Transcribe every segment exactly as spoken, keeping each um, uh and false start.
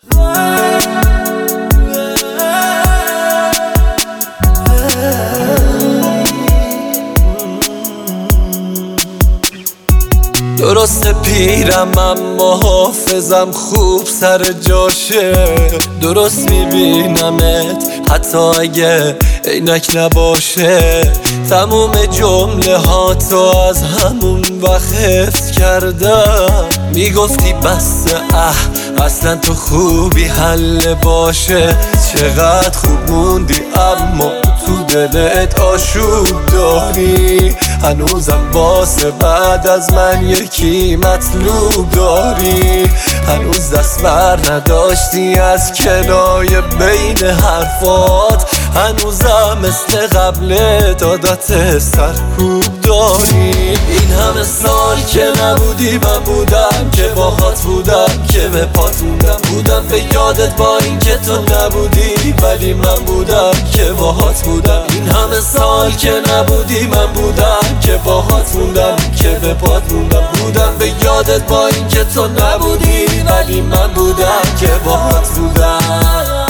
درسته پیرم اما حافظم خوب سر جاشه، درست میبینمت حتی اگه عینک نباشه. تموم جمله ها تو از همون وقت حفظ کردم. میگفتی بس اه اصلا تو خوبی حل باشه. چقدر خوب موندی اما تو دلت آشوب داری. هنوزم واسه بعد از من یکی مطلوب داری. هنوز دست بر نداشتی از کنای بین حرفات. هنوزم مثل قبل دادات سرکوب داری. این همه سال که نبودی من بودم که باهات بودم، که به پات موندم بودم به یادت با این که تو نبودی، ولی من بودم که باهات بودم. این همه سال که نبودی من بودم که باهات موندم، که به پات موندم بودم به یادت با این که تو نبودی، ولی من بودم که باهات بودم.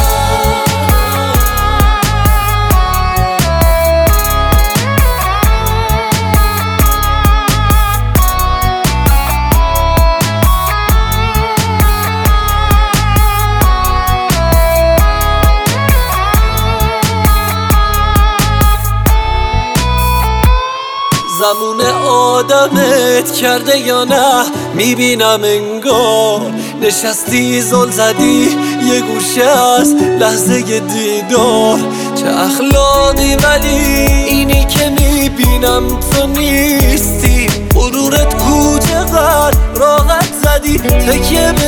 زمون آدمت کرده یا نه میبینم انگار. نشستی زل زدی یه گوشه از لحظه دیدار. چه اخلاقی ولی اینی که میبینم تو نیستی. غرورت کو چقدر راحت زدی تکیه به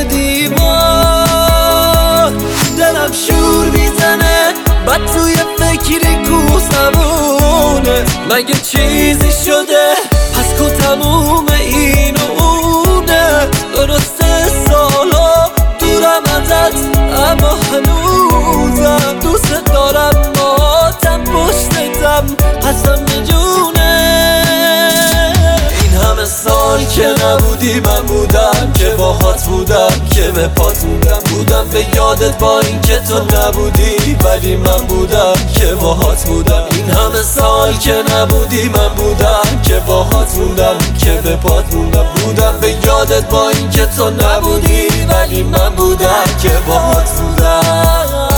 دیوار. دلم شور میزنه بعد توی فکری کو زمونه. مگه چیزی شده پس کو تموم این و اونه. درسته سالا دورم ازت اما هنوزم دوست دارم. ماتم پشتتم قسم میجونه. این همه سال که نبودی من بودم که باهات بودم، که به پات موندم بودم به یادت با این که تو نبودی، ولی من بودم که باهات بودم. این همه سال که نبودی من بودم که باهات موندم، که به پات موندم بودم به یادت با این که تو نبودی، ولی من بودم که باهات بودم.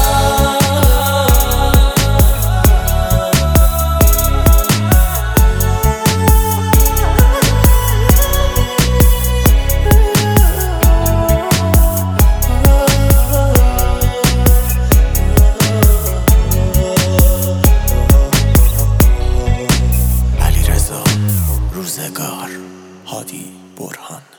روزگار هادی برهان.